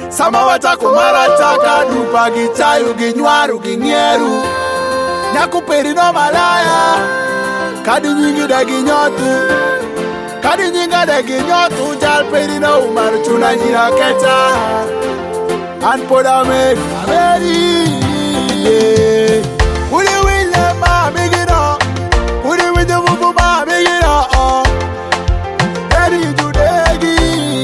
Samawata kumarataka dupa gichayu ginywaru ginieru nyakuperi no malaya kadi nyingi da ginyotu kadi nyinga da ginyotu jalperi no umaru chuna nyira keta anpoda meri uri wile ma migino uri wile mufu ma migino eri judegi.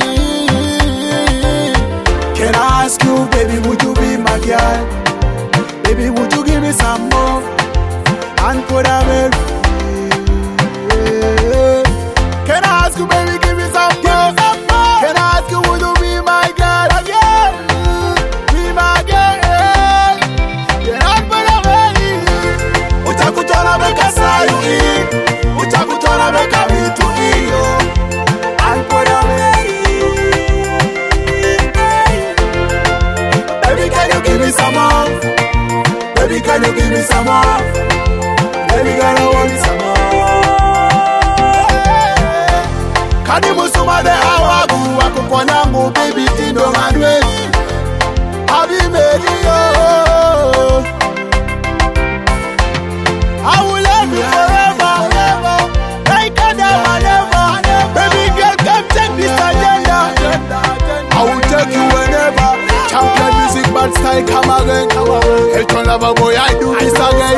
Can I ask you, baby, would you be my girl? Baby, would you give me some more? And put a baby. Can I ask you, baby, give me some more? Can I ask you, would you be my girl again? Be my girl. Can I put a baby? Utakutona beka sayu utakutona beka vitu iyo. And put a baby. Baby, can you give me some more? Baby, can you give me some more? Baby, girl, I want some more. Kani musuma de hawagu wakuponya mu baby tindo manwe. Abi meri yo. I will love you forever. Like I never. Baby girl, come take this agenda. I will take you whenever. Champion music, bad style, come again. Elton lover boy, I do this again.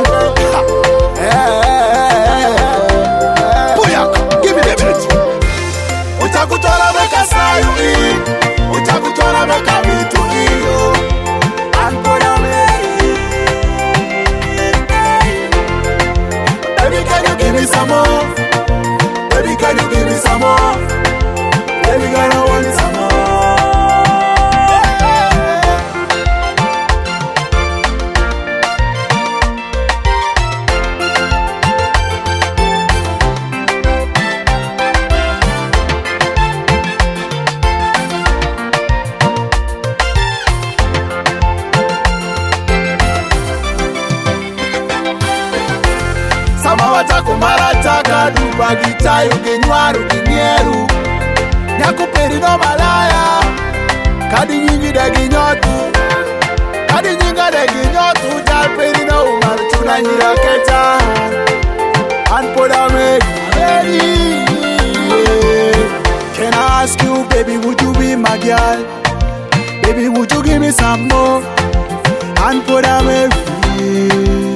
Puyak, give me the beat. Utakutona beka sayu utakutona beka vitu iyo. Anpona meri. Baby, can you give me some more? Baby, can you give me some more? Baby, girl, I want some more. Samawata kumarataka dupa gichayu ginywaru ginieru nyakuperi no malaya kadi nyingi da ginyotu kadi nyinga da ginyotu jalperi no umaru chuna nyira keta anpoda meri. Can I ask you, baby, would you be my girl? Baby, would you give me some more? Anpoda meri.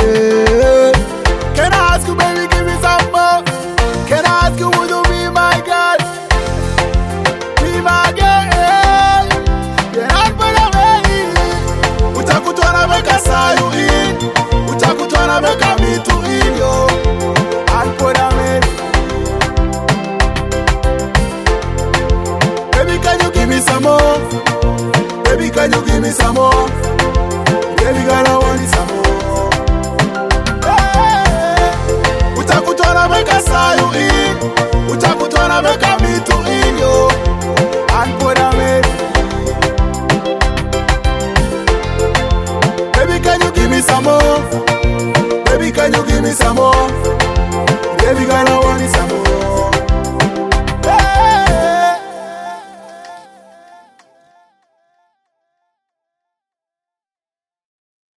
Can I ask you, baby, give me some more? Can I ask you, would you be my girl? Be my girl. Can I put a baby? Utakutona beka sayu utakutona beka vitu iyo. And put a baby. Baby, can you give me some more? Baby, can you give me some more? Baby, girl, I want some more. Utakutona beka sayu utakutona beka vitu iyo. Anpona meri. Baby, can you give me some more? Baby, can you give me some more? Baby, girl, I want some more.